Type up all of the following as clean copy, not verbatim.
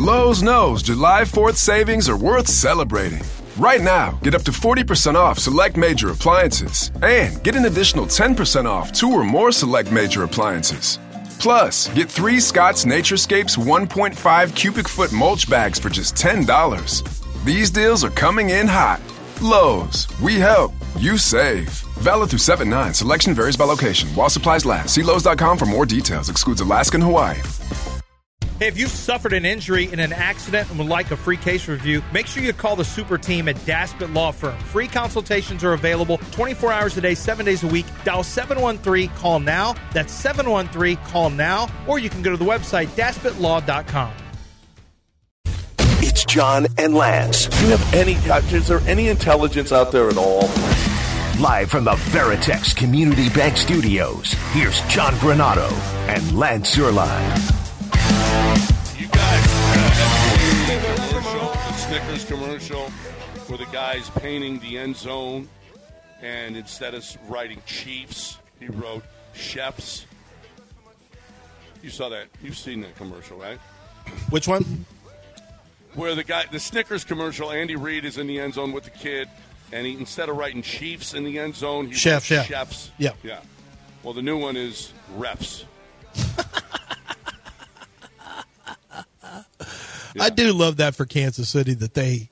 Lowe's knows July 4th savings are worth celebrating. Right now, get up to 40% off select major appliances and get an additional 10% off 2 or more select major appliances. Plus, get 3 Scott's Naturescapes 1.5 cubic foot mulch bags for just $10. These deals are coming in hot. Lowe's, we help, you save. Valid through 7/9. Selection varies by location. While supplies last. See Lowe's.com for more details. Excludes Alaska and Hawaii. Hey, if you've suffered an injury in an accident and would like a free case review, make sure you call the super team at Daspit Law Firm. Free consultations are available 24 hours a day, 7 days a week. Dial 713-CALL-NOW. That's 713-CALL-NOW. Or you can go to the website, daspitlaw.com. It's John and Lance. Do you have is there any intelligence out there at all? Live from the Veritex Community Bank Studios, here's John Granado and Lance Zierlein. You guys have the Snickers commercial where the guy's painting the end zone, and instead of writing Chiefs, he wrote Chefs. You saw that. You've seen that commercial, right? Which one? Where the Snickers commercial, Andy Reid is in the end zone with the kid, and he, instead of writing Chiefs in the end zone, he wrote Chefs. Yeah. Well, the new one is Refs. Yeah. I do love that for Kansas City that they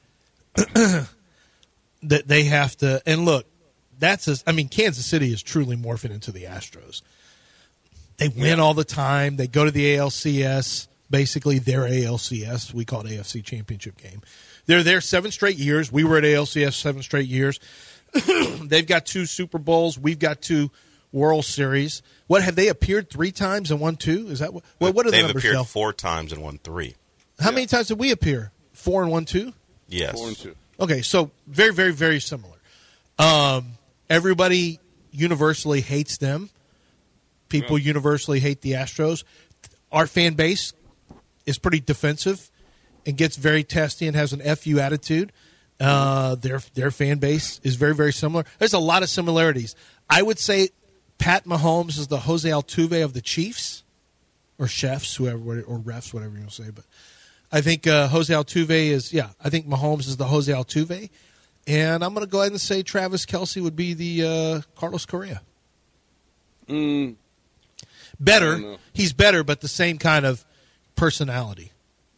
have to. And look, Kansas City is truly morphing into the Astros. They win all the time. They go to the ALCS, basically their ALCS. We call it AFC Championship game. They're there 7 straight years. We were at ALCS 7 straight years. They've got 2 Super Bowls. We've got 2 World Series. What, have they appeared 3 times and won 2? Is that what are the They've numbers? They've appeared Del? 4 times and won 3. How many times did we appear? 4 and 1, 2? Yes. 4 and 2. Okay, so very, very, very similar. Everybody universally hates them. People universally hate the Astros. Our fan base is pretty defensive and gets very testy and has an FU attitude. Their fan base is very, very similar. There's a lot of similarities. I would say Pat Mahomes is the Jose Altuve of the Chiefs, or Chefs, whoever, or refs, whatever you want to say. But I think Jose Altuve is, I think Mahomes is the Jose Altuve. And I'm going to go ahead and say Travis Kelce would be the Carlos Correa. Better. He's better, but the same kind of personality.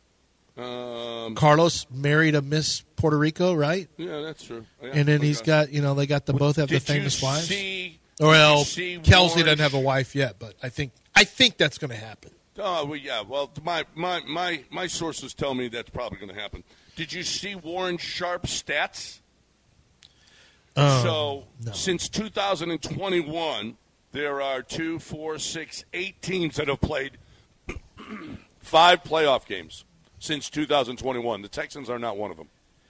Carlos married a Miss Puerto Rico, right? Yeah, that's true. Yeah, and then he's got, they got both have the famous wives. Well, Kelce doesn't have a wife yet, but I think that's going to happen. Oh, well, yeah. Well, my sources tell me that's probably going to happen. Did you see Warren Sharp's stats? No. Since 2021, there are 2, 4, 6, 8 teams that have played 5 playoff games since 2021. The Texans are not one of them.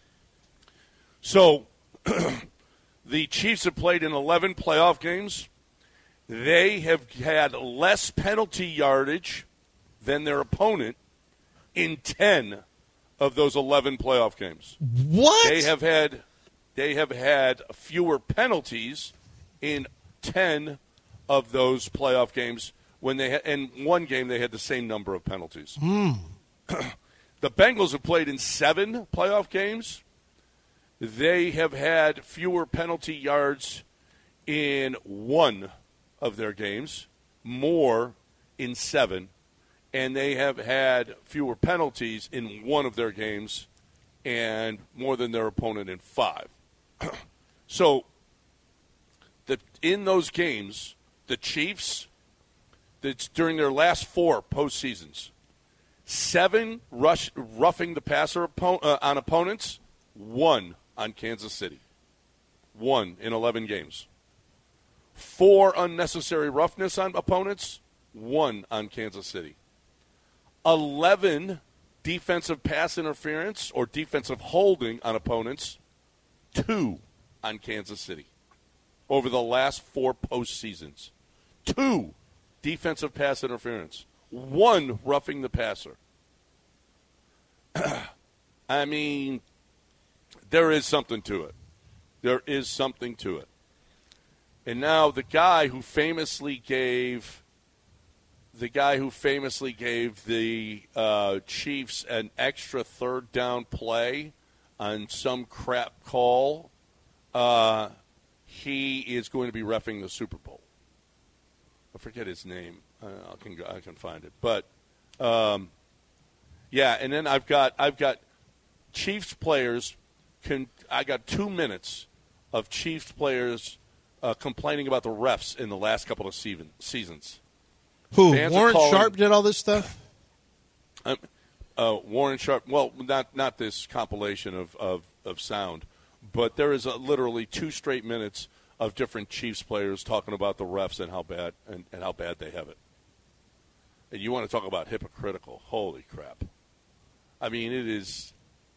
So the Chiefs have played in 11 playoff games. They have had less penalty yardage than their opponent in 10 of those 11 playoff games. What? They have had fewer penalties in 10 of those playoff games when in one game they had the same number of penalties. The Bengals have played in 7 playoff games. They have had fewer penalty yards in 1 of their games, more in 7, and they have had fewer penalties in 1 of their games and more than their opponent in 5. So in those games, the Chiefs, during their last 4 postseasons, 7 roughing the passer on opponents, 1 on Kansas City. 1 in 11 games. 4 unnecessary roughness on opponents, 1 on Kansas City. 11 defensive pass interference or defensive holding on opponents, 2 on Kansas City. Over the last 4 postseasons. 2 defensive pass interference. 1 roughing the passer. I mean, there is something to it. There is something to it. And now the guy who famously gave the guy who famously gave the Chiefs an extra third down play on some crap call, he is going to be reffing the Super Bowl. I forget his name. I can find it. But, yeah, and then I've got Chiefs players. I got 2 minutes of Chiefs players complaining about the refs in the last couple of seasons. Who? Warren Sharp did all this stuff? Warren Sharp. Well, not this compilation of sound, but there is literally 2 straight minutes of different Chiefs players talking about the refs and how bad and how bad they have it. And you want to talk about hypocritical? Holy crap! I mean, it is.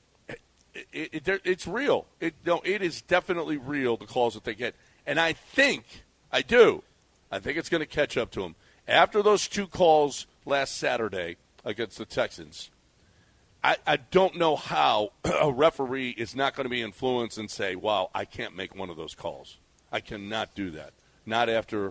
It's real. It is definitely real, the calls that they get. And I think it's going to catch up to them. After those 2 calls last Saturday against the Texans, I don't know how a referee is not going to be influenced and say, wow, I can't make one of those calls. I cannot do that. Not after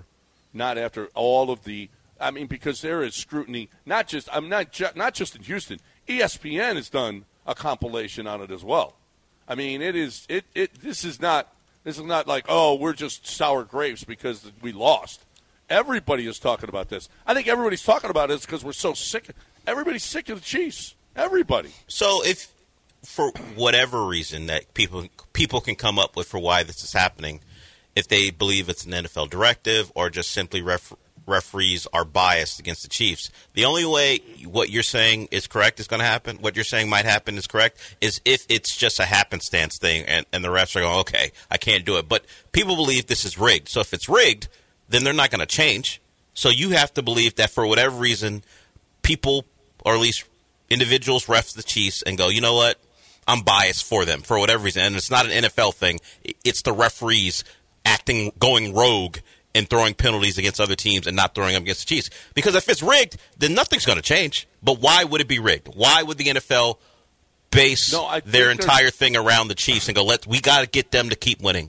all of the – I mean, because there is scrutiny, not just in Houston. ESPN has done a compilation on it as well. I mean, this is not like, oh, we're just sour grapes because we lost. Everybody is talking about this. I think everybody's talking about it because we're so sick. Everybody's sick of the Chiefs. Everybody. So if, for whatever reason that people can come up with for why this is happening, if they believe it's an NFL directive or just simply referees are biased against the Chiefs, the only way what you're saying is correct is going to happen, what you're saying might happen is correct, is if it's just a happenstance thing and the refs are going, okay, I can't do it. But people believe this is rigged. So if it's rigged, then they're not going to change. So you have to believe that for whatever reason, people, or at least individuals, ref the Chiefs and go, you know what, I'm biased for them for whatever reason. And it's not an NFL thing. It's the referees going rogue and throwing penalties against other teams and not throwing them against the Chiefs. Because if it's rigged, then nothing's going to change. But why would it be rigged? Why would the NFL base their entire thing around the Chiefs and go, we got to get them to keep winning?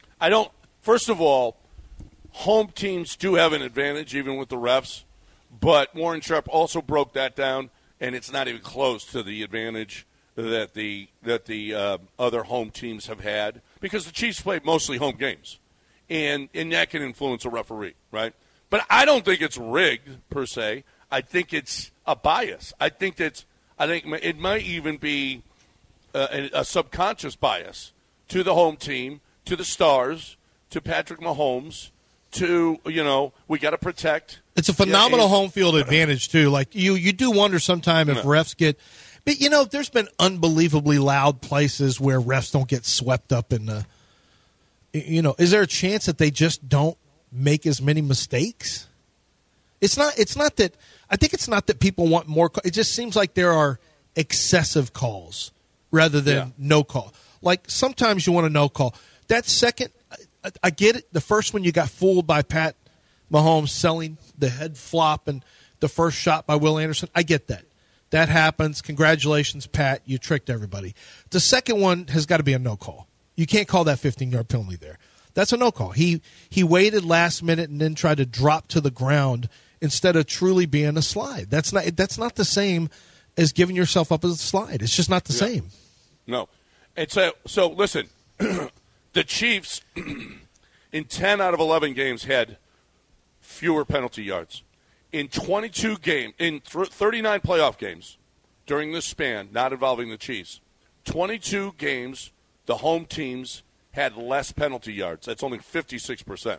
First of all, home teams do have an advantage even with the refs. But Warren Sharp also broke that down, and it's not even close to the advantage that the other home teams have had because the Chiefs play mostly home games. And that can influence a referee, right? But I don't think it's rigged per se. I think it's a bias. I think it might even be a subconscious bias to the home team, to the stars, to Patrick Mahomes, to we got to protect. It's a phenomenal home field advantage too. Like you do wonder sometime if refs get. But there's been unbelievably loud places where refs don't get swept up in the. Is there a chance that they just don't make as many mistakes? It's not that. I think it's not that people want more. It just seems like there are excessive calls rather than no call. Like sometimes you want a no call. That second, I get it. The first one you got fooled by Pat Mahomes selling the head flop and the first shot by Will Anderson. I get that. That happens. Congratulations, Pat. You tricked everybody. The second one has got to be a no call. You can't call that 15-yard penalty there. That's a no call. He waited last minute and then tried to drop to the ground instead of truly being a slide. That's not the same as giving yourself up as a slide. It's just not the same. No. And so listen, the Chiefs in 10 out of 11 games had fewer penalty yards. In 22 games, in 39 playoff games during this span, not involving the Chiefs, 22 games the home teams had less penalty yards. That's only 56%.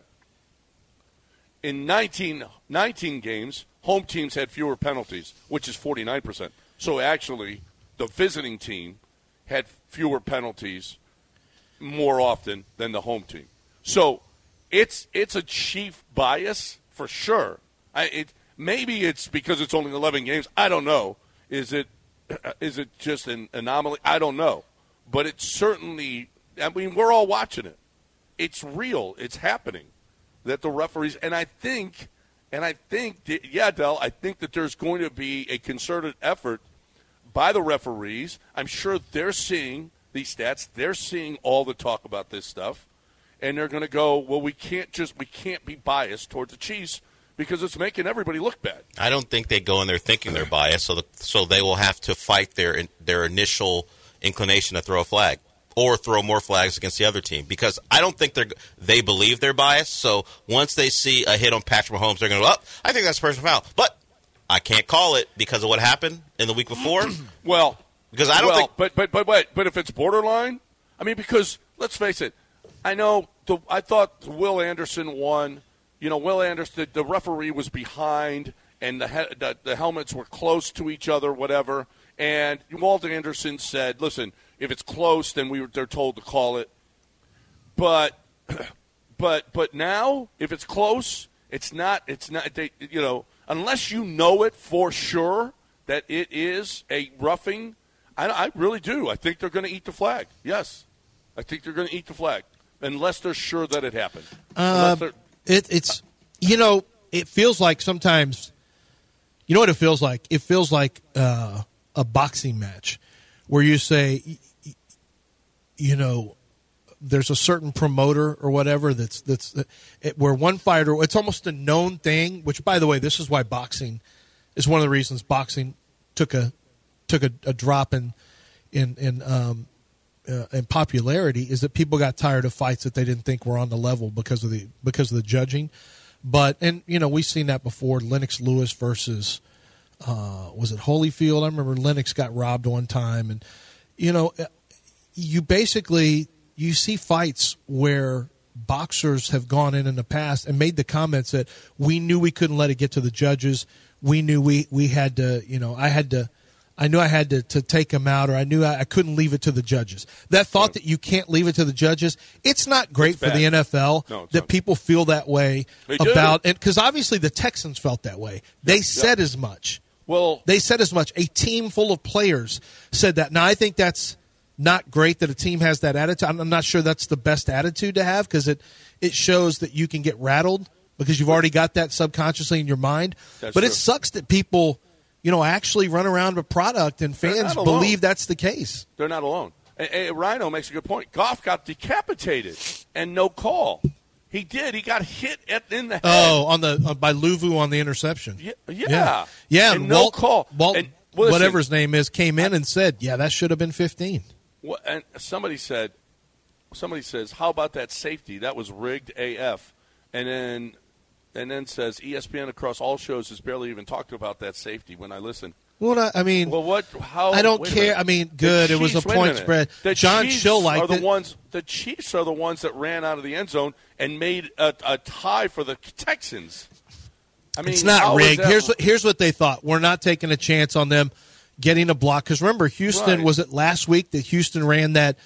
In 19 games, home teams had fewer penalties, which is 49%. So actually, the visiting team had fewer penalties more often than the home team. So it's a Chief bias for sure. Maybe it's because it's only 11 games. I don't know. Is it just an anomaly? I don't know. But it's certainly, we're all watching it. It's real. It's happening. That the referees, Del, I think that there's going to be a concerted effort by the referees. I'm sure they're seeing these stats. They're seeing all the talk about this stuff. And they're going to go, well, we can't be biased towards the Chiefs because it's making everybody look bad. I don't think they go in there thinking they're biased, so they will have to fight their initial inclination to throw a flag or throw more flags against the other team, because I don't think they believe they're biased. So once they see a hit on Patrick Mahomes, they're going to go, I think that's a personal foul. But I can't call it because of what happened in the week before. Well, because I don't think. But if it's borderline, I mean, because let's face it, I thought Will Anderson won. You know, Will Anderson, the referee was behind, and the helmets were close to each other, whatever. And Walt Anderson said, "Listen, if it's close, then they're told to call it. But now, if it's close, it's not. They, unless you know it for sure that it is a roughing. I really do. I think they're going to eat the flag. Yes, I think they're going to eat the flag unless they're sure that it happened. It feels like sometimes. You know what it feels like? It feels like a boxing match where you say, there's a certain promoter or whatever where one fighter, it's almost a known thing, which, by the way, this is why boxing is one of the reasons boxing took a drop in popularity, is that people got tired of fights that they didn't think were on the level because of the judging. But we've seen that before. Lennox Lewis versus was it Holyfield? I remember Lennox got robbed one time, and you see fights where boxers have gone in the past and made the comments that we knew we couldn't let it get to the judges. We knew we had to, I knew I had to take him out, or I knew I couldn't leave it to the judges. That thought that you can't leave it to the judges, it's not great for the NFL that people feel that way about it, because obviously the Texans felt that way. They said as much. Well, they said as much. A team full of players said that. Now, I think that's not great that a team has that attitude. I'm not sure that's the best attitude to have, because it shows that you can get rattled because you've already got that subconsciously in your mind. But true. It sucks that people, actually run around with product and fans believe that's the case. They're not alone. Rhino makes a good point. Goff got decapitated and no call. He did. He got hit in the head. Oh, by Luvu on the interception. Yeah. And no call. Whatever his name is, came in and said, that should have been 15. And somebody says, how about that safety? That was rigged AF. And then says ESPN across all shows has barely even talked about that safety when I listen. Well, I mean, I don't care. I mean, good. It was a point spread. John Schill liked it. The Chiefs are the ones that ran out of the end zone and made a tie for the Texans. I mean, it's not rigged. Here's what they thought. We're not taking a chance on them getting a block, because remember, Houston, was it last week that Houston ran that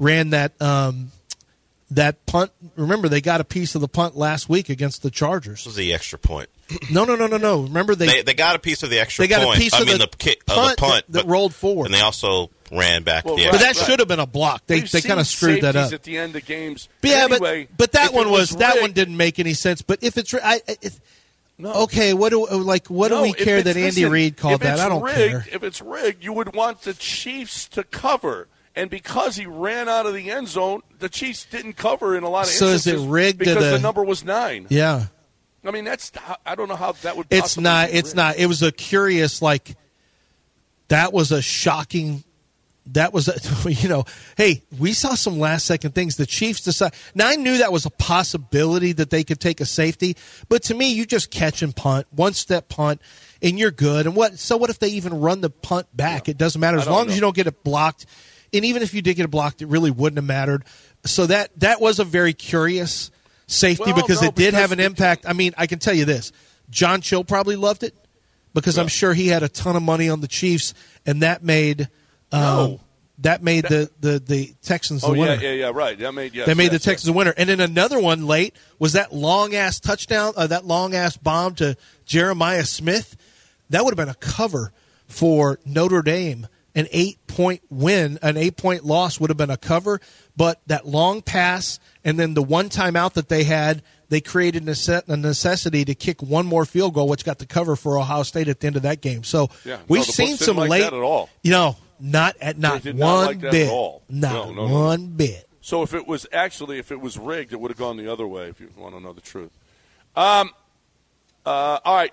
punt? Remember, they got a piece of the punt last week against the Chargers. This was the extra point. No. Remember, they got a piece of the extra point. They got a piece of the punt that rolled forward. And they also ran back the extra. But that should have been a block. They kind of screwed that up at the end of games. Yeah, anyway, but that one didn't make any sense. But if it's okay, what do we care that Andy Reid called that? I don't care. If it's rigged, you would want the Chiefs to cover. And because he ran out of the end zone, the Chiefs didn't cover in a lot of instances. So is it rigged because the number was 9? Yeah. I mean, I don't know how that would. It's not. It's not. It was a curious. That was a shocking. That was Hey, we saw some last second things. The Chiefs decide. Now I knew that was a possibility that they could take a safety, but to me, you just catch and punt, 1-step punt, and you're good. And what if they even run the punt back? It doesn't matter as long as you don't get it blocked. And even if you did get it blocked, it really wouldn't have mattered. So that was a very curious safety because it did have an impact. I mean, I can tell you this. John Chill probably loved it because I'm sure he had a ton of money on the Chiefs, and that made the Texans the winner. Yeah, right. They made the Texans the winner. And then another one late was that long-ass touchdown, that long-ass bomb to Jeremiah Smith. That would have been a cover for Notre Dame. An 8-point win, an 8-point loss would have been a cover, but that long pass and then the one timeout that they had, they created a necessity to kick one more field goal, which got the cover for Ohio State at the end of that game. So we've seen some late, that at all. Not one bit, one bit. So if it was rigged, it would have gone the other way. If you want to know the truth, All right,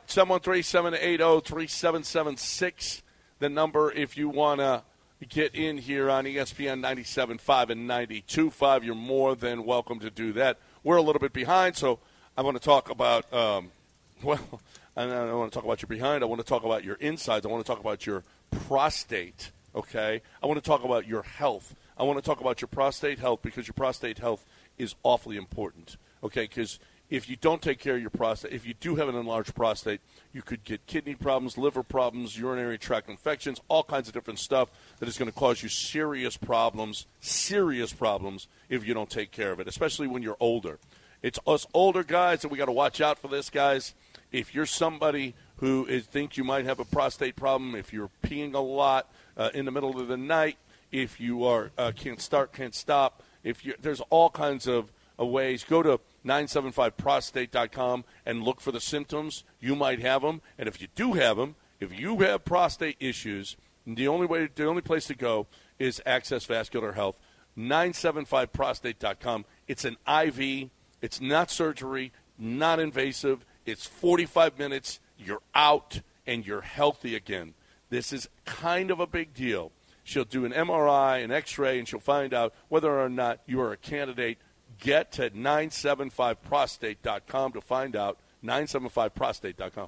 713-780-3776, the number if you want to get in here on ESPN 97.5 and 92.5. You're more than welcome to do that. We're a little bit behind, so I want to talk about, I don't want to talk about your behind. I want to talk about your insides. I want to talk about your prostate, okay? I want to talk about your health. I want to talk about your prostate health because your prostate health is awfully important, okay? Because if you don't take care of your prostate, if you do have an enlarged prostate, you could get kidney problems, liver problems, urinary tract infections, all kinds of different stuff that is going to cause you serious problems if you don't take care of it, especially when you're older. It's us older guys that we got to watch out for this, guys. If you're somebody who thinks you might have a prostate problem, if you're peeing a lot in the middle of the night, if you are can't start, can't stop, there's all kinds of ways. Go to 975prostate.com and look for the symptoms. You might have them, and if you do have them, if you have prostate issues, the only place to go is Access Vascular Health. 975prostate.com. It's an IV. It's not surgery, not invasive. It's 45 minutes. You're out, and you're healthy again. This is kind of a big deal. She'll do an MRI, an X-ray, and she'll find out whether or not you are a candidate. Get to 975prostate.com to find out. 975prostate.com.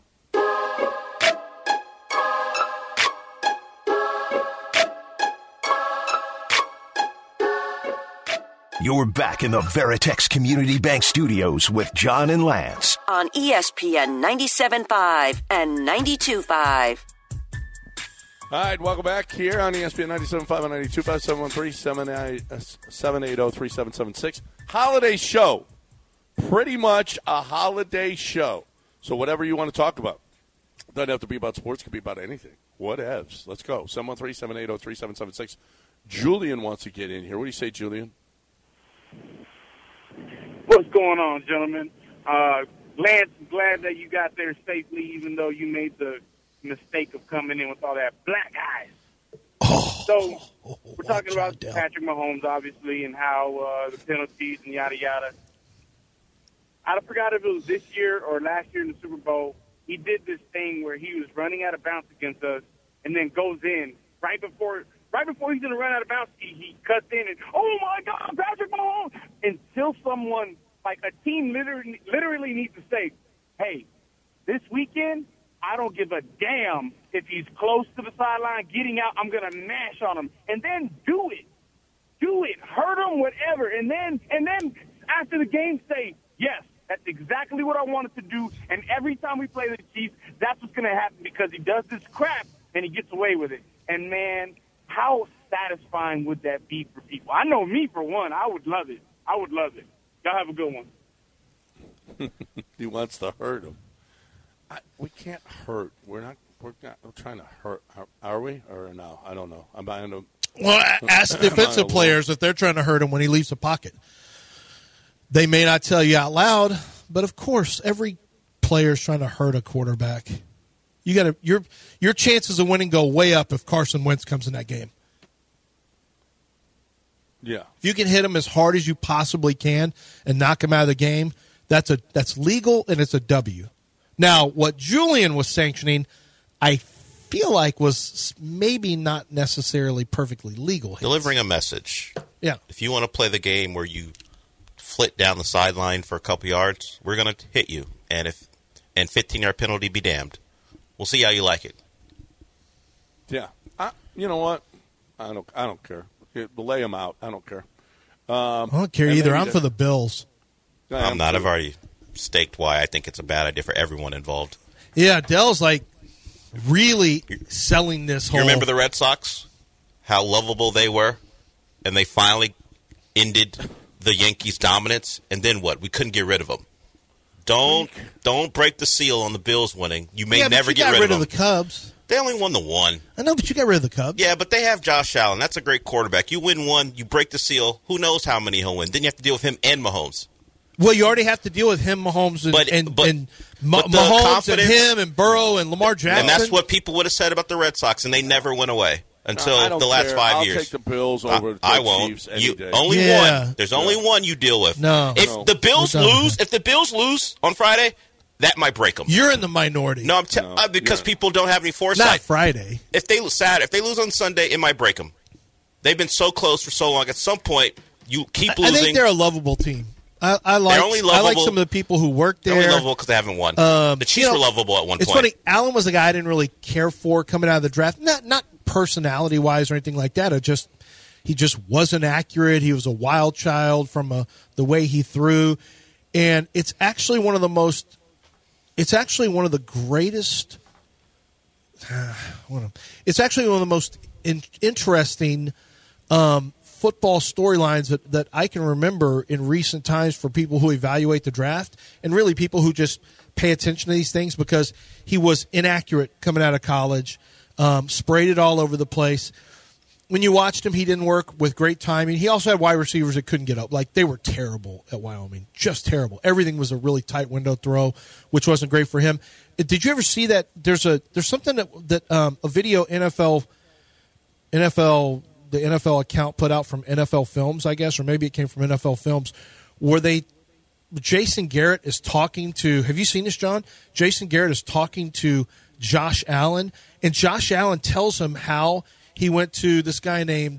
You're back in the Veritex Community Bank Studios with John and Lance. On ESPN 97.5 and 92.5. All right, welcome back here on ESPN 97.5 and 92.5, 713-780-3776. Holiday show. Pretty much a holiday show. So whatever you want to talk about. Doesn't have to be about sports. It could be about anything. Whatevs. Let's go. 713-780-3776. Julian wants to get in here. What do you say, Julian? What's going on, gentlemen? Lance, I'm glad that you got there safely, even though you made the mistake of coming in with all that black eyes. So we're talking about Patrick Mahomes, obviously, and how the penalties and yada, yada. I forgot if it was this year or last year in the Super Bowl. He did this thing where he was running out of bounds against us and then goes in right before he's going to run out of bounds, he cuts in and, oh, my God, Patrick Mahomes, until someone, like a team literally needs to say, hey, this weekend, I don't give a damn if he's close to the sideline, getting out, I'm going to mash on him. And then do it. Do it. Hurt him, whatever. And then after the game say, yes, that's exactly what I wanted to do. And every time we play the Chiefs, that's what's going to happen because he does this crap and he gets away with it. And, man, how satisfying would that be for people? I know me, for one, I would love it. I would love it. Y'all have a good one. He wants to hurt him. We can't hurt. We're not trying to hurt. Are we? Or no? I don't know. Well, ask defensive players if they're trying to hurt him when he leaves the pocket. They may not tell you out loud, but of course, every player is trying to hurt a quarterback. You got to your chances of winning go way up if Carson Wentz comes in that game. Yeah. If you can hit him as hard as you possibly can and knock him out of the game, that's legal and it's a W. Now, what Julian was sanctioning, I feel like was maybe not necessarily perfectly legal. Hits. Delivering a message. Yeah. If you want to play the game where you flit down the sideline for a couple yards, we're going to hit you. And 15-yard penalty be damned. We'll see how you like it. Yeah. You know what? I don't care. Lay them out. I don't care. I don't care either. I'm for the Bills. I'm not. I've already staked why I think it's a bad idea for everyone involved. Yeah, Dell's like really selling this whole... You remember the Red Sox? How lovable they were? And they finally ended the Yankees' dominance. And then what? We couldn't get rid of them. Don't break the seal on the Bills winning. You may never get rid of them. You got rid of the Cubs. They only won the one. I know, but you got rid of the Cubs. Yeah, but they have Josh Allen. That's a great quarterback. You win one, you break the seal. Who knows how many he'll win? Then you have to deal with him and Mahomes. Well, you already have to deal with him, Mahomes, and Mahomes and him and Burrow and Lamar Jackson. And that's what people would have said about the Red Sox, and they never went away until the last 5 years. I'll take the Bills over the Chiefs any day. Only one. There's only one you deal with. No. If the Bills lose on Friday, that might break them. You're in the minority. No, because people don't have any foresight. Not Friday. If they lose on Sunday, it might break them. They've been so close for so long. At some point, you keep losing. I think they're a lovable team. I like some of the people who work there. They're only lovable because they havenn't won. The Chiefs were lovable at one point. It's funny. Allen was a guy I didn't really care for coming out of the draft. Not personality-wise or anything like that. He just wasn't accurate. He was a wild child from the way he threw. And it's actually one of the greatest. It's actually one of the most interesting football storylines that I can remember in recent times for people who evaluate the draft and really people who just pay attention to these things, because he was inaccurate coming out of college, sprayed it all over the place. When you watched him, he didn't work with great timing. He also had wide receivers that couldn't get up. Like, they were terrible at Wyoming, just terrible. Everything was a really tight window throw, which wasn't great for him. Did you ever see that? There's something that a video the NFL account put out from NFL Films, I guess, or maybe it came from NFL Films, where Jason Garrett is talking to. Have you seen this, John? Jason Garrett is talking to Josh Allen, and Josh Allen tells him how he went to this guy named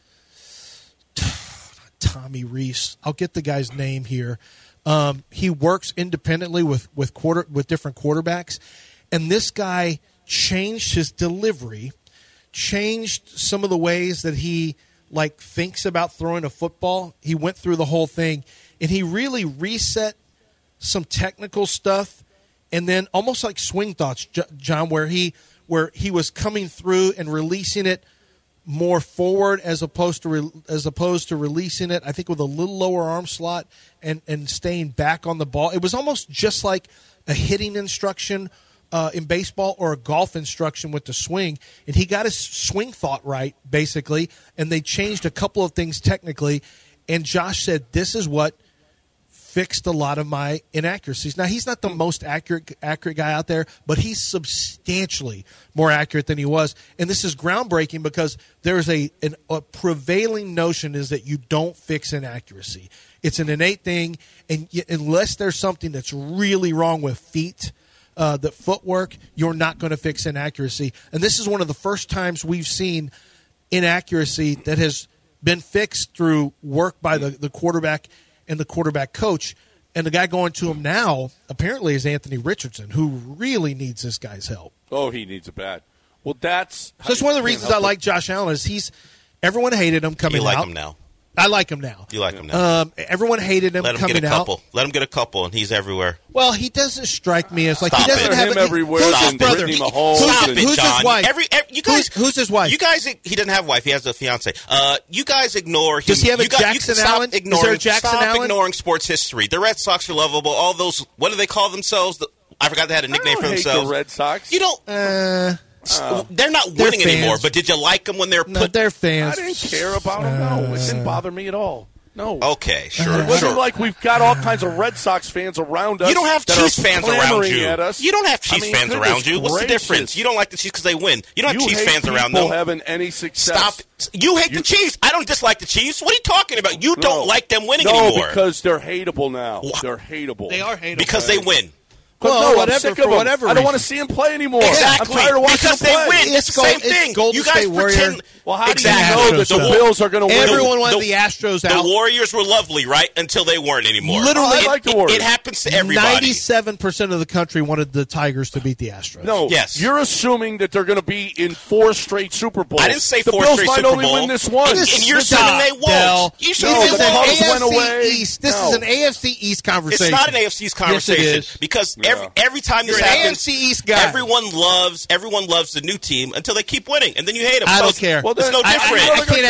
Tommy Reese. I'll get the guy's name here. He works independently with different quarterbacks, and this guy changed his delivery, changed some of the ways that he thinks about throwing a football. He went through the whole thing, and he really reset some technical stuff, and then almost like swing thoughts, John, where he was coming through and releasing it more forward as opposed to releasing it, I think, with a little lower arm slot and staying back on the ball. It was almost just like a hitting instruction in baseball or a golf instruction with the swing, and he got his swing thought right, basically, and they changed a couple of things technically, and Josh said, this is what fixed a lot of my inaccuracies. Now, he's not the most accurate guy out there, but he's substantially more accurate than he was. And this is groundbreaking because there's a prevailing notion is that you don't fix inaccuracy. It's an innate thing, and unless there's something that's really wrong with feet, the footwork, you're not going to fix inaccuracy. And this is one of the first times we've seen inaccuracy that has been fixed through work by the quarterback and the quarterback coach. And the guy going to him now apparently is Anthony Richardson, who really needs this guy's help. Oh, he needs it bad. Well, that's one of the reasons I like Josh Allen is everyone hated him coming out. You like him now. I like him now. You like him now. Everyone hated him coming out. Let him get a couple, and he's everywhere. Well, he doesn't strike me as like Stop he doesn't it. have him everywhere. Who's his brother? Stop it, who's John. his wife? You guys, who's his wife? You guys, he doesn't have a wife. He has a fiance. You guys ignore him. Does he have a Jackson Allen? Is there a Jackson Allen? Stop ignoring sports history. The Red Sox are lovable. All those. What do they call themselves? I forgot they had a nickname for themselves. The Red Sox. You don't. They're not winning anymore. But did you like them when they were? No, they're fans. I didn't care about them. No, it didn't bother me at all. No. Okay, sure. It wasn't like we've got all kinds of Red Sox fans around us. You don't have Chiefs fans around you. At us. You don't have Chiefs fans around you. What's the difference? You don't like the Chiefs because they win. You don't have Chiefs fans around them. You having any success. Stop. You hate the Chiefs. I don't dislike the Chiefs. What are you talking about? You don't like them winning anymore. No, because they're hateable now. They're hateable. They are hateable. Because they win. Well, I'm sick of them. I don't want to see him play anymore. Exactly. I'm tired of watching because him play. They win. It's the same thing. You guys pretend. Well, how exactly. do you know that the Bills are going to win? Everyone wanted the Astros out. The Warriors were lovely, right? Until they weren't anymore. Literally, I like the Warriors. It happens to everybody. 97% of the country wanted the Tigers to beat the Astros. No, yes. You're assuming that they're going to be in 4 straight Super Bowls. I didn't say the 4 Bills straight might Super only Bowl. win this one. And you're assuming they won't. You should No, they the won't. Cubs went away. East. This is an AFC East conversation. It's not an AFC East conversation yes, it is. because every time this You're an happens, AFC East guy. everyone loves the new team until they keep winning, and then you hate them. I don't care. Well, it's no different.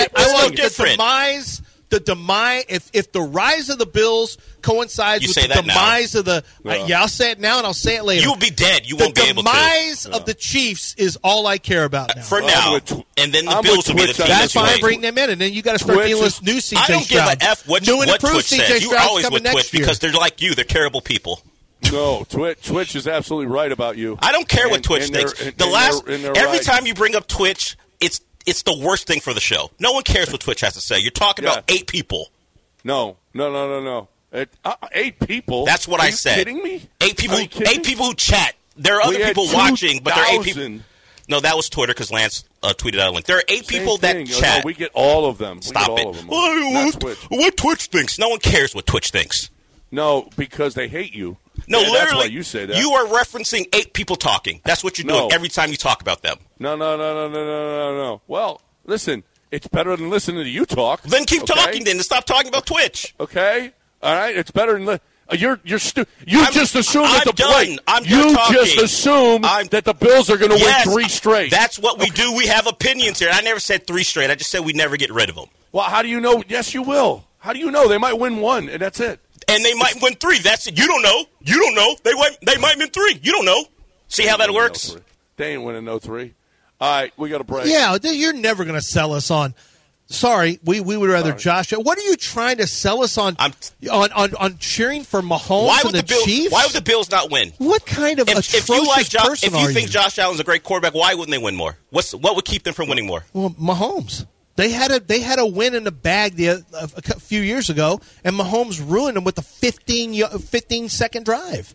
The demise. If the rise of the Bills coincides with the demise of the, I'll say it now and I'll say it later. You'll be dead. You won't be able to. The demise of the Chiefs is all I care about now. For now, and then the Bills will be the team. That's fine. Bring them in, and then you got to start dealing with new CJ Stroud. I don't give a f what Twitch says. You're always with Twitch because they're like you. They're terrible people. No, Twitch is absolutely right about you. I don't care what Twitch thinks. Every time you bring up Twitch, it's the worst thing for the show. No one cares what Twitch has to say. You're talking about 8 people. No. 8 people? That's what I said. Are you kidding me? 8 people. Are you kidding 8 people who chat. There are other people watching, but there are 8 people. No, that was Twitter because Lance tweeted out a link. There are 8 people that chat. No, we get all of them. Stop it. What Twitch thinks? No one cares what Twitch thinks. No, because they hate you. No, literally, that's why you say that. You are referencing 8 people talking. That's what you're doing every time you talk about them. No. Well, listen, it's better than listening to you talk. Then keep talking then and stop talking about Twitch. Okay? All right? It's better than You just assume that the Bills are going to win 3 straight. That's what we do. We have opinions here. I never said 3 straight. I just said we never get rid of them. Well, how do you know? Yes, you will. How do you know? They might win 1, and that's it. And they might win 3. That's it. You don't know. You don't know. They might win 3. You don't know. See how that works? They ain't winning no 3. All right, we got a break. Yeah, you're never going to sell us on. Sorry, we would rather Josh. What are you trying to sell us on cheering for Mahomes and the Chiefs? Why would the Bills not win? What kind of atrocious person are you? If you think Josh Allen's a great quarterback, why wouldn't they win more? What would keep them from winning more? Well, Mahomes. They had a win in the bag a few years ago, and Mahomes ruined them with a 15-second drive.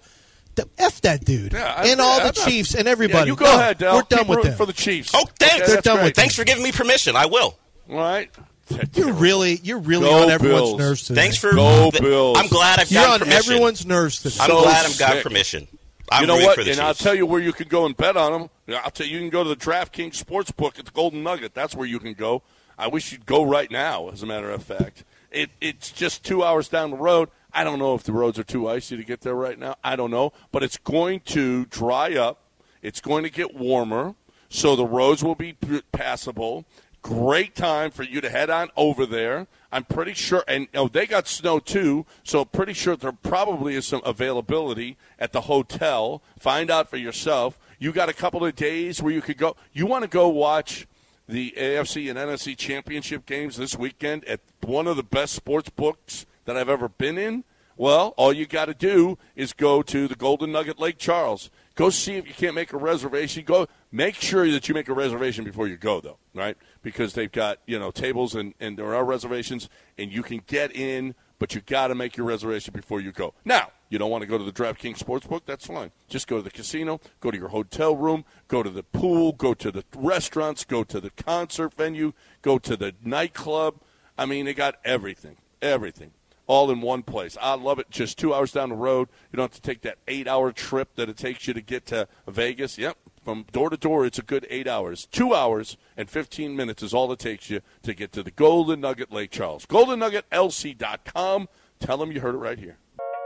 F that dude and all the Chiefs and everybody. Yeah, you go ahead, Del. We're done Keep with rooting them. for the Chiefs. Oh, thanks. They're done with Thanks for giving me permission. I will. All right. You're really on everyone's nerves today. Thanks for Bills. I'm glad I've got permission. You're on everyone's nerves today. I'm glad I've got permission. You know what? And I'll tell you where you can go and bet on them. I'll tell you, you can go to the DraftKings Sportsbook at the Golden Nugget. That's where you can go. I wish you'd go right now, as a matter of fact. It's just 2 hours down the road. I don't know if the roads are too icy to get there right now. I don't know. But it's going to dry up. It's going to get warmer, so the roads will be passable. Great time for you to head on over there. I'm pretty sure, and they got snow too, so pretty sure there probably is some availability at the hotel. Find out for yourself. You got a couple of days where you could go. You want to go watch the AFC and NFC championship games this weekend at one of the best sports books that I've ever been in? Well, all you got to do is go to the Golden Nugget Lake Charles. Go see if you can't make a reservation. Go make sure that you make a reservation before you go, though, right? Because they've got, tables and there are reservations, and you can get in, but you got to make your reservation before you go. Now, you don't want to go to the DraftKings Sportsbook? That's fine. Just go to the casino, go to your hotel room, go to the pool, go to the restaurants, go to the concert venue, go to the nightclub. I mean, they got everything, all in one place. I love it. Just 2 hours down the road. You don't have to take that 8-hour trip that it takes you to get to Vegas. Yep, from door to door, it's a good 8 hours. 2 hours and 15 minutes is all it takes you to get to the Golden Nugget Lake Charles. GoldenNuggetLC.com. Tell them you heard it right here.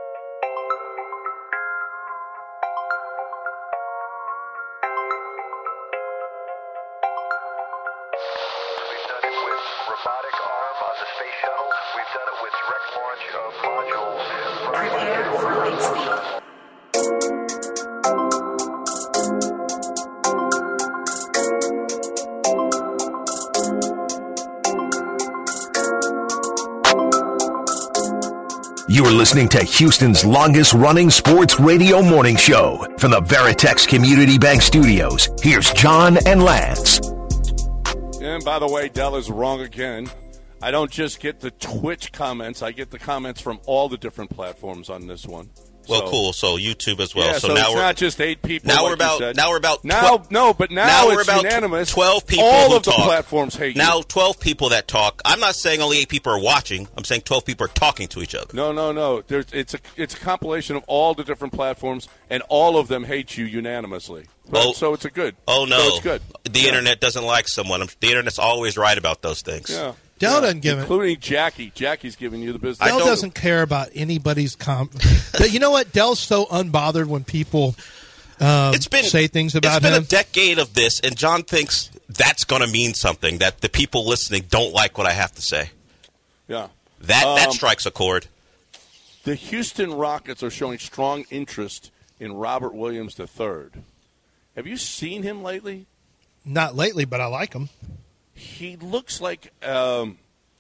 You are listening to Houston's longest-running sports radio morning show from the Veritex Community Bank Studios. Here's John and Lance. And by the way, Del is wrong again. I don't just get the Twitch comments. I get the comments from all the different platforms on this one. Well, cool. So YouTube as well. Yeah, so now it's not just 8 people. Now we're about. Now we're it's about unanimous. 12 people. All who of the talk. platforms hate you. Now 12 people that talk. I'm not saying only 8 people are watching. I'm saying 12 people are talking to each other. No. It's a compilation of all the different platforms, and all of them hate you unanimously. Right? So it's a good. Oh no, so it's good. The internet doesn't like someone. The internet's always right about those things. Yeah. Dell doesn't give it. Including Jackie. Jackie's giving you the business. Dell doesn't care about anybody's you know what? Dell's so unbothered when people say things about him. It's been a decade of this, and John thinks that's going to mean something, that the people listening don't like what I have to say. Yeah. That strikes a chord. The Houston Rockets are showing strong interest in Robert Williams III. Have you seen him lately? Not lately, but I like him. He looks like a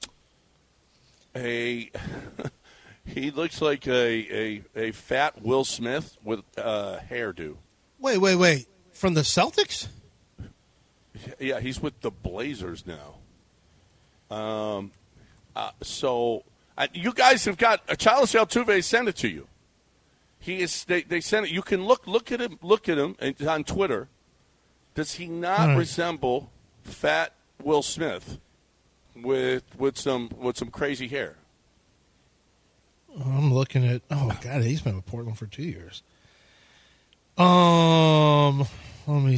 fat Will Smith with a hairdo. Wait. From the Celtics? Yeah, he's with the Blazers now. So You guys have got Charles Altuve sent it to you. He is. They sent it. You can look at him. Look at him on Twitter. Does he not resemble fat Will Smith with some crazy hair? I'm looking at. Oh God, he's been with Portland for 2 years. Let me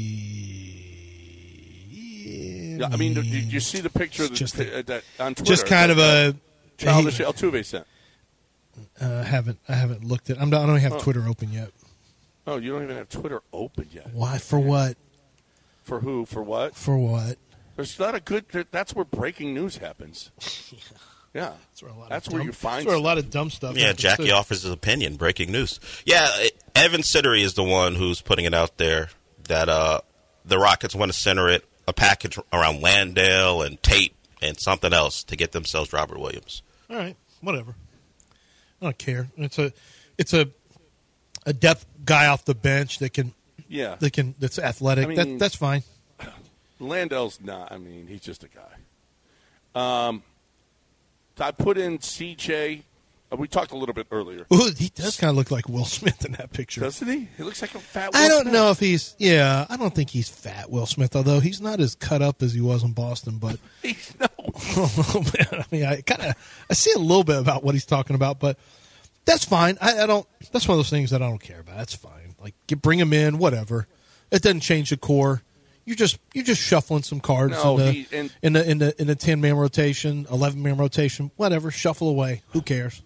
see. Yeah, I mean, did you see the picture that on Twitter? Just kind of a childish Altuve sent. I haven't looked at. I don't have Twitter open yet. Oh, you don't even have Twitter open yet. Why? For what? For who? For what? For what? There's not a good. That's where breaking news happens. Yeah, that's where you find. That's where a lot of dumb stuff. Yeah, Jackie offers his opinion. Breaking news. Yeah, Evan Sittery is the one who's putting it out there that the Rockets want to center a package around Landale and Tate and something else to get themselves Robert Williams. All right, whatever. I don't care. It's a depth guy off the bench that can. Yeah. That's athletic. I mean, that's fine. Landale's not. I mean, he's just a guy. I put in CJ. We talked a little bit earlier. Ooh, he does kind of look like Will Smith in that picture. Doesn't he? He looks like a fat Will Smith. I don't know if he's. Yeah, I don't think he's fat Will Smith, although he's not as cut up as he was in Boston. But no. I mean, I see a little bit about what he's talking about, but that's fine. I don't. That's one of those things that I don't care about. That's fine. Like, bring him in, whatever. It doesn't change the core. You're just shuffling some cards in the 10-man rotation, 11-man rotation, whatever. Shuffle away. Who cares?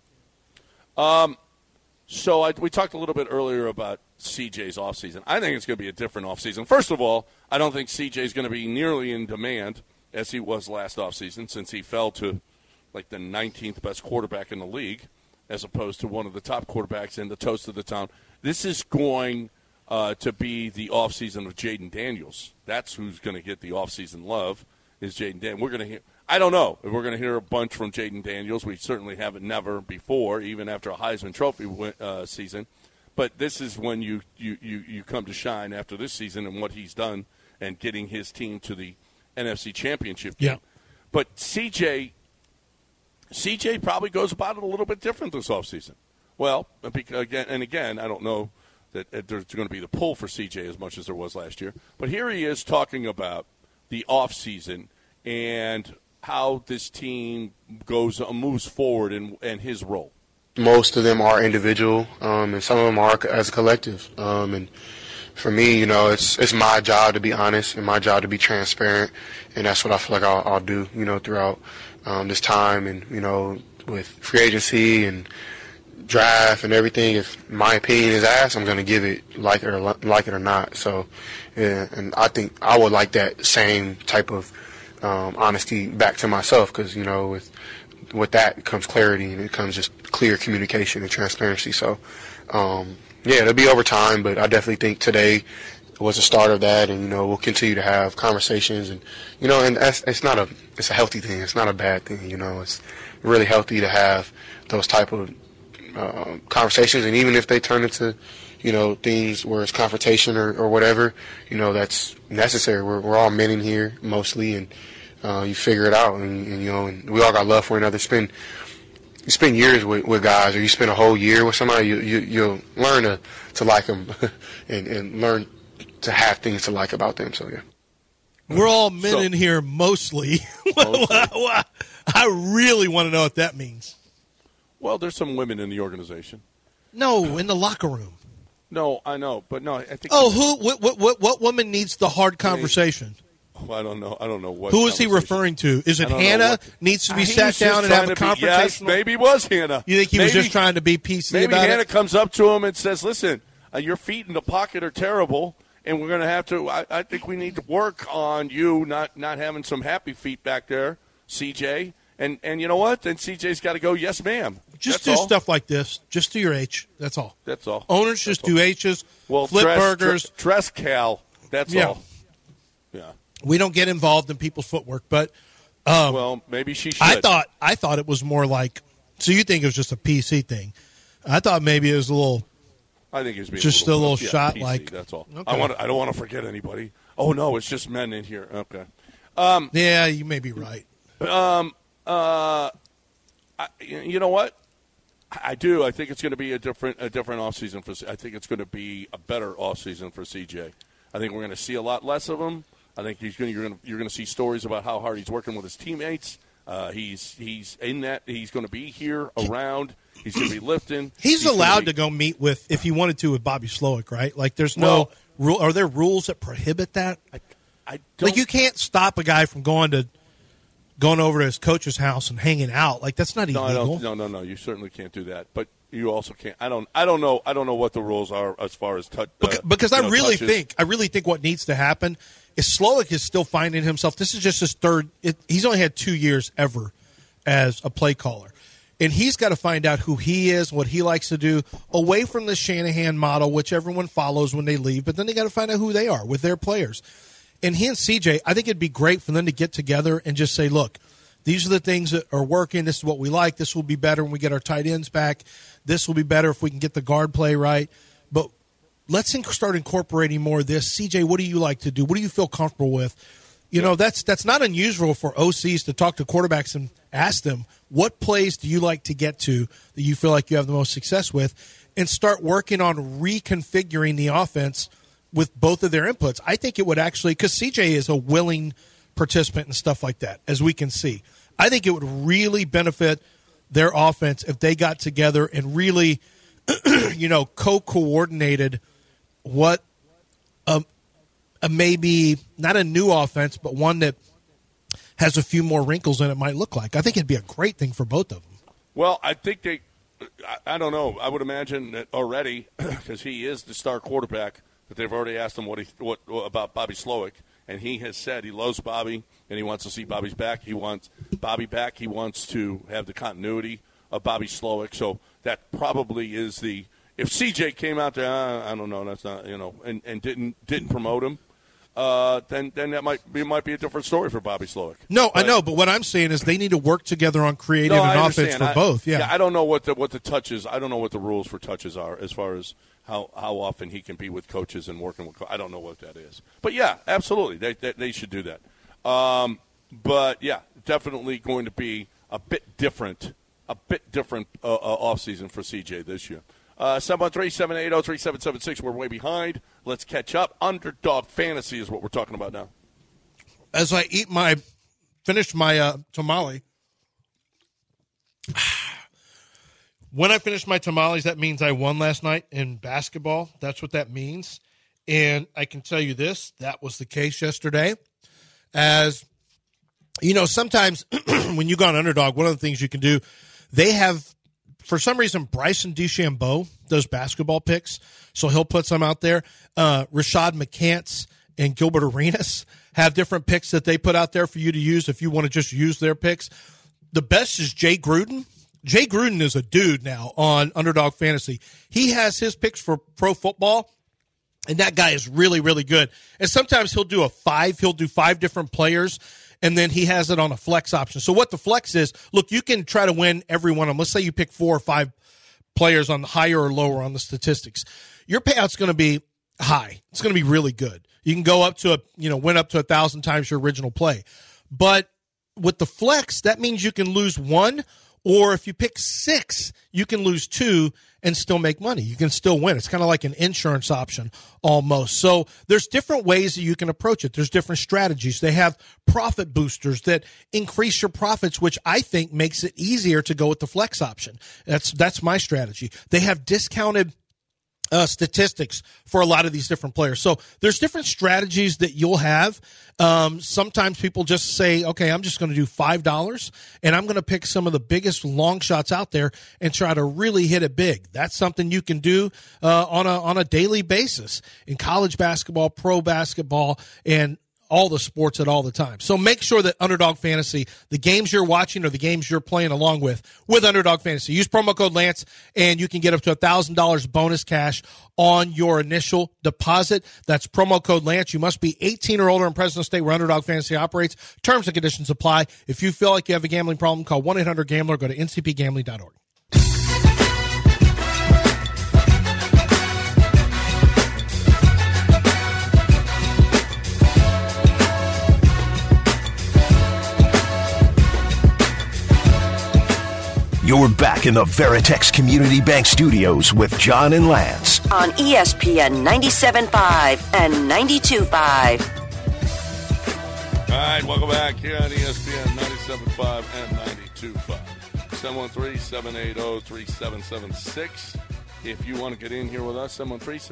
So we talked a little bit earlier about CJ's offseason. I think it's going to be a different offseason. First of all, I don't think CJ's going to be nearly in demand as he was last offseason, since he fell to like the 19th best quarterback in the league, as opposed to one of the top quarterbacks and the toast of the town. This is going to be the offseason of Jaden Daniels. That's who's going to get the offseason love, is Jaden Daniels. We're going to hear. I don't know if we're going to hear a bunch from Jaden Daniels. We certainly haven't never before, even after a Heisman Trophy season. But this is when you come to shine after this season and what he's done and getting his team to the NFC Championship game. Yeah. But CJ probably goes about it a little bit different this offseason. Well, again, I don't know that there's going to be the pull for CJ as much as there was last year. But here he is talking about the offseason and how this team moves forward and his role. Most of them are individual, and some of them are as a collective. And for me, it's my job to be honest and my job to be transparent, and that's what I feel like I'll do, throughout this time, and with free agency and draft and everything. If my opinion is asked, I'm going to give it like it or not. So, yeah, and I think I would like that same type of honesty back to myself, because with that comes clarity and it comes just clear communication and transparency. So, yeah, it'll be over time, but I definitely think today was the start of that, and we'll continue to have conversations, and and it's a healthy thing. It's not a bad thing. It's really healthy to have those type of conversations, and even if they turn into things where it's confrontation or whatever, that's necessary. We're all men in here mostly, and you figure it out, and and we all got love for another. You spend years with guys, or you spend a whole year with somebody, you'll learn to like them and learn to have things to like about them. So yeah, we're all men in here mostly. I really want to know what that means. Well, there's some women in the organization. No, in the locker room. No, I know, but no, I think. Oh, what woman needs the hard conversation? Well, I don't know what. Who is he referring to? Is it Hannah needs to be sat down and have a conversation? Yes, maybe it was Hannah. You think he was just trying to be PC about it? Maybe Hannah comes up to him and says, "Listen, your feet in the pocket are terrible, and we're going to have to. I think we need to work on you not having some happy feet back there, CJ." And you know what? Then CJ's got to go, yes, ma'am. Just do stuff like this. Just do your H. That's all. That's all. Owners just do H's, flip burgers. Dress Cal. That's all. Yeah. We don't get involved in people's footwork, but well, maybe she should. I thought it was more like, so you think it was just a PC thing. I thought maybe it was a little. I think it was being just a little shot PC, like. That's all. Okay. I don't want to forget anybody. Oh no, it's just men in here. Okay. Yeah, you may be right. You know what? I do. I think it's going to be a different offseason for. I think it's going to be a better offseason for CJ. I think we're going to see a lot less of him. I think you're going to see stories about how hard he's working with his teammates. He's in that. He's going to be here around. He's going to be lifting. He's allowed to go meet with, if he wanted to, with Bobby Slowick, right? Like, there's no rule. Are there rules that prohibit that? I don't. Like, you can't stop a guy from going over to his coach's house and hanging out. Like, that's not illegal. No. You certainly can't do that. But you also can't. I don't know what the rules are as far as because I really touches. think what needs to happen is Slowick is still finding himself. This is just his third. He's only had 2 years ever as a play caller. And he's got to find out who he is, what he likes to do, away from the Shanahan model, which everyone follows when they leave. But then they got to find out who they are with their players. And he and CJ, I think it'd be great for them to get together and just say, look, these are the things that are working. This is what we like. This will be better when we get our tight ends back. This will be better if we can get the guard play right. But let's start incorporating more of this. CJ, what do you like to do? What do you feel comfortable with? You know, that's not unusual for OCs to talk to quarterbacks and ask them, what plays do you like to get to that you feel like you have the most success with, and start working on reconfiguring the offense with both of their inputs. I think it would actually, because CJ is a willing participant and stuff like that, as we can see. I think it would really benefit their offense if they got together and really, co-coordinated what maybe not a new offense, but one that has a few more wrinkles in it might look like. I think it'd be a great thing for both of them. Well, I think I don't know. I would imagine that already, because he is the star quarterback, that they've already asked him what about Bobby Slowick, and he has said he loves Bobby and he wants to see Bobby's back. He wants Bobby back. He wants to have the continuity of Bobby Slowick. So that probably is the. If CJ came out there, I don't know, that's not, and didn't promote him. Then that might be a different story for Bobby Slowick. No, I know, but what I'm saying is they need to work together on creating an offense for both. Yeah, I don't know what the touches. I don't know what the rules for touches are as far as how often he can be with coaches and working with. I don't know what that is. But yeah, absolutely, they should do that. But yeah, definitely going to be a bit different offseason for CJ this year. 713-780-3776. We're way behind. Let's catch up. Underdog Fantasy is what we're talking about now. As I finish my tamale. When I finish my tamales, that means I won last night in basketball. That's what that means. And I can tell you this, that was the case yesterday. As, sometimes when you go on Underdog, one of the things you can do, they have, for some reason, Bryson DeChambeau does basketball picks, so he'll put some out there. Rashad McCants and Gilbert Arenas have different picks that they put out there for you to use if you want to just use their picks. The best is Jay Gruden. Jay Gruden is a dude now on Underdog Fantasy. He has his picks for pro football, and that guy is really, really good. And sometimes he'll do he'll do 5 different players, and then he has it on a flex option. So what the flex is, look, you can try to win every one of them. Let's say you pick 4 or 5 players on the higher or lower on the statistics. Your payout's going to be high. It's going to be really good. You can go up to win up to 1,000 times your original play. But with the flex, that means you can lose 1, or if you pick 6, you can lose 2 and still make money. You can still win. It's kind of like an insurance option almost. So there's different ways that you can approach it. There's different strategies. They have profit boosters that increase your profits, which I think makes it easier to go with the flex option. That's my strategy. They have discounted statistics for a lot of these different players. So there's different strategies that you'll have. Sometimes people just say, okay, I'm just going to do $5 and I'm going to pick some of the biggest long shots out there and try to really hit it big. That's something you can do on a daily basis in college basketball, pro basketball, and all the sports at all the time. So make sure that Underdog Fantasy, the games you're watching or the games you're playing along with Underdog Fantasy. Use promo code Lance, and you can get up to $1,000 bonus cash on your initial deposit. That's promo code Lance. You must be 18 or older and present in the state where Underdog Fantasy operates. Terms and conditions apply. If you feel like you have a gambling problem, call 1-800-GAMBLER. Go to ncpgambling.org. You're back in the Veritex Community Bank Studios with John and Lance. On ESPN 97.5 and 92.5. All right, welcome back here on ESPN 97.5 and 92.5. 713-780-3776. If you want to get in here with us,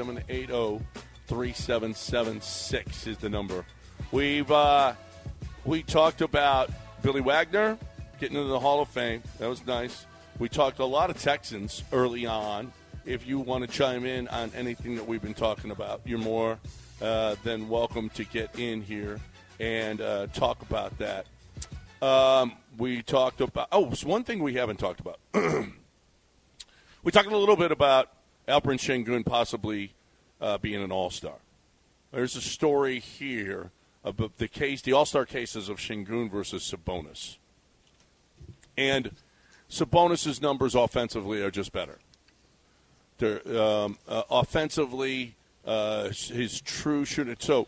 713-780-3776 is the number. We talked about Billy Wagner getting into the Hall of Fame. That was nice. We talked a lot of Texans early on. If you want to chime in on anything that we've been talking about, you're more than welcome to get in here and talk about that. We talked about so one thing we haven't talked about. We talked a little bit about Alperen Sengun possibly being an all-star. There's a story here about the all-star cases of Sengun versus Sabonis. And Sabonis' numbers offensively are just better. They're offensively, his true shooting. So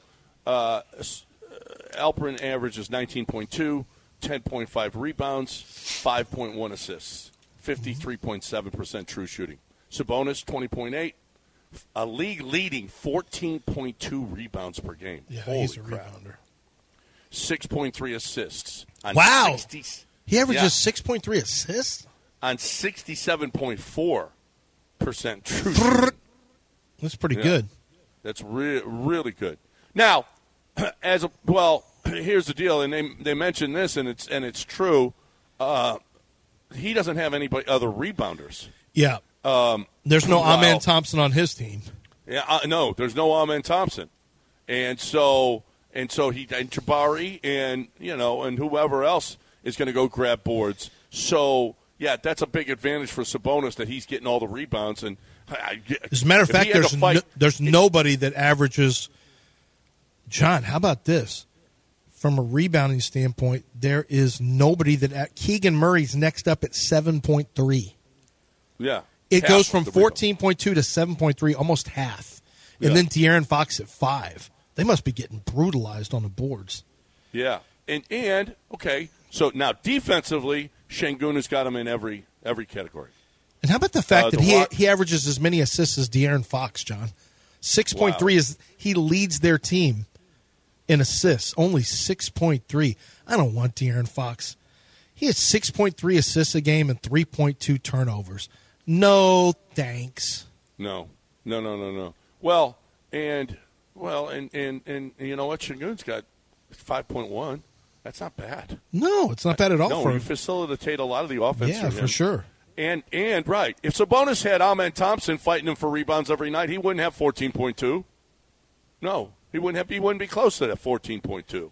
Alperen averages 19.2, 10.5 rebounds, 5.1 assists, 53.7% true shooting. Sabonis, 20.8, a league-leading 14.2 rebounds per game. Yeah, Holy he's a crap. rebounder. 6.3 assists. On Wow. 60, He averages 6.3 assists? on 67.4% true shooting. That's pretty good. That's really good. Now, here's the deal, and they mentioned this, and it's true. He doesn't have anybody other rebounders. Yeah. There's no Wow. Amen Thompson on his team. Yeah, no, there's no Amen Thompson, and so and Jabari and whoever else is going to go grab boards. So yeah, that's a big advantage for Sabonis that he's getting all the rebounds. And as a matter of fact, there's nobody that averages. John, how about this? From a rebounding standpoint, there is nobody that Keegan Murray's next up at 7.3. Yeah. It half goes from of the rebound. 14.2 to 7.3, almost half. Yeah. And then De'Aaron Fox at 5. They must be getting brutalized on the boards. Yeah. And okay, so now defensively, Sengun has got him in every category. And how about the fact that the he averages as many assists as De'Aaron Fox, John? 6.3 is he leads their team in assists, only 6.3. I don't want De'Aaron Fox. He has 6.3 assists a game and 3.2 turnovers. No, thanks. No. Well, and you know what? Sengun's got 5.1. That's not bad. No, it's not bad at all. No, you facilitate a lot of the offense. Yeah, for for sure. And right, if Sabonis had Amen Thompson fighting him for rebounds every night, he wouldn't have 14.2. No, he wouldn't be close to that 14.2.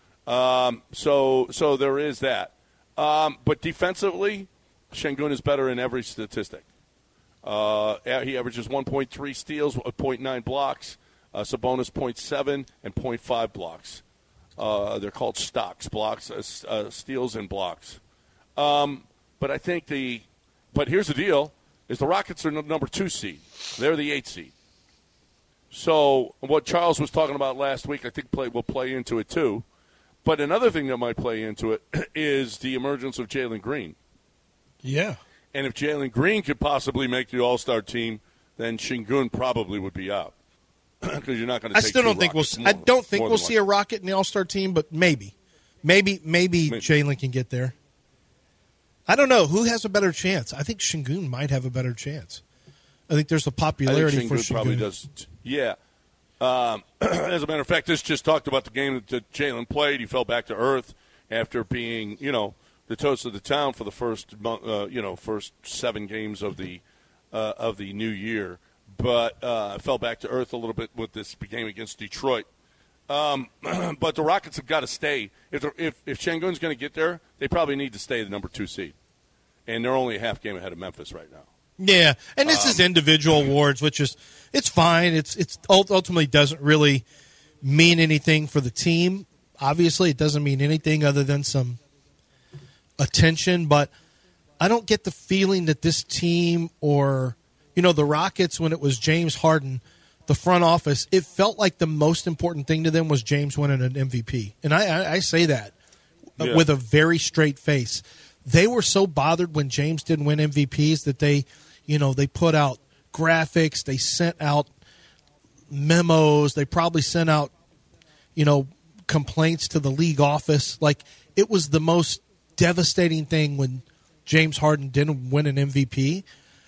So there is that. But defensively, Sengun is better in every statistic. He averages 1.3 steals, 0.9 blocks. Sabonis 0.7 and 0.5 blocks. They're called stocks, blocks, steals and blocks. But I think but here's the deal: is the Rockets are the number 2 seed. They're the 8th seed. So what Charles was talking about last week, I think will play into it too. But another thing that might play into it is the emergence of Jalen Green. Yeah. And if Jalen Green could possibly make the All-Star team, then Sengun probably would be out because you're not going to. I still don't think we'll see a Rocket in the All-Star team, but maybe Jalen can get there. I don't know who has a better chance. I think Sengun might have a better chance. I think there's a popularity for Sengun. Probably does. Yeah. As a matter of fact, this just talked about the game that Jalen played. He fell back to earth after being, the toast of the town for the first 7 games of the new year, but fell back to earth a little bit with this game against Detroit. But the Rockets have got to stay. If Sengun's going to get there, they probably need to stay the number 2 seed, and they're only a half game ahead of Memphis right now. Yeah, and this is individual awards, which is it's fine. It's ultimately doesn't really mean anything for the team. Obviously, it doesn't mean anything other than some attention. But I don't get the feeling that this team or the Rockets, when it was James Harden, the front office, it felt like the most important thing to them was James winning an MVP, and I say that with a very straight face. they were so bothered when James didn't win MVPs that they put out graphics, they sent out memos, they probably sent out, complaints to the league office. Like, it was the most devastating thing when James Harden didn't win an MVP.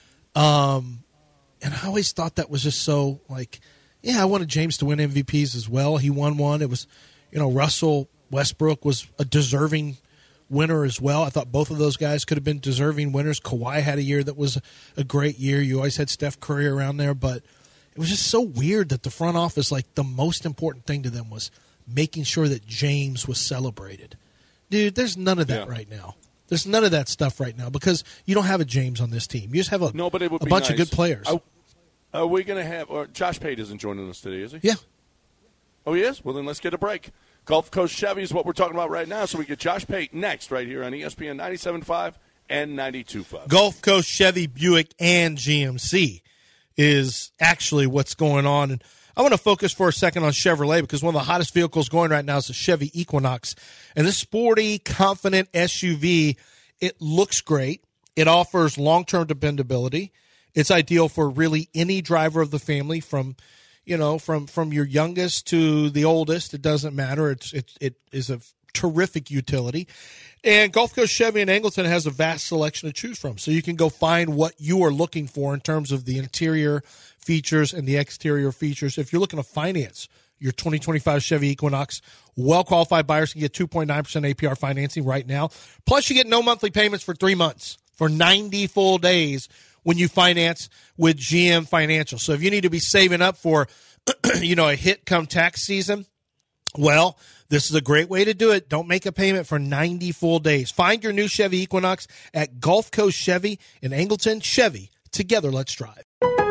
And I always thought that was just so, like, I wanted James to win MVPs as well. He won one. It was, Russell Westbrook was a deserving winner as well. I thought both of those guys could have been deserving winners. Kawhi had a year that was a great year. You always had Steph Curry around there, but it was just so weird that the front office, like, the most important thing to them was making sure that James was celebrated. Dude, there's none of that right now. There's none of that stuff right now because you don't have a James on this team. You just have a bunch of good players. Are we going to have – or Josh Pate isn't joining us today, is he? Yeah. Oh, he is? Well, then let's get a break. Gulf Coast Chevy is what we're talking about right now, so we get Josh Pate next right here on ESPN 97.5 and 92.5. Gulf Coast Chevy, Buick, and GMC is actually what's going on. And I want to focus for a second on Chevrolet because one of the hottest vehicles going right now is the Chevy Equinox. And this sporty, confident SUV, it looks great. It offers long-term dependability. It's ideal for really any driver of the family from your youngest to the oldest. It doesn't matter. It is a terrific utility. And Gulf Coast Chevy in Angleton has a vast selection to choose from. So you can go find what you are looking for in terms of the interior features and the exterior features. If you're looking to finance your 2025 Chevy Equinox, well-qualified buyers can get 2.9% APR financing right now. Plus, you get no monthly payments for 3 months for 90 full days when you finance with GM Financial. So if you need to be saving up for, a hit come tax season, well, this is a great way to do it. Don't make a payment for 90 full days. Find your new Chevy Equinox at Gulf Coast Chevy in Angleton. Chevy, together, let's drive.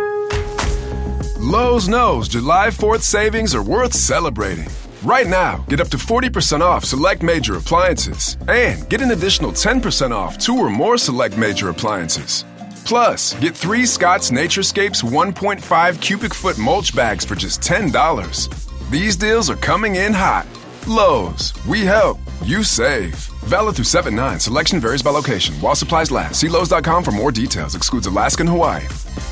Lowe's knows July 4th savings are worth celebrating. Right now, get up to 40% off select major appliances and get an additional 10% off 2 or more select major appliances. Plus, get 3 Scott's Naturescapes 1.5 cubic foot mulch bags for just $10. These deals are coming in hot. Lowe's, we help, you save. Valid through 7/9. Selection varies by location. While supplies last. See Lowe's.com for more details. Excludes Alaska and Hawaii.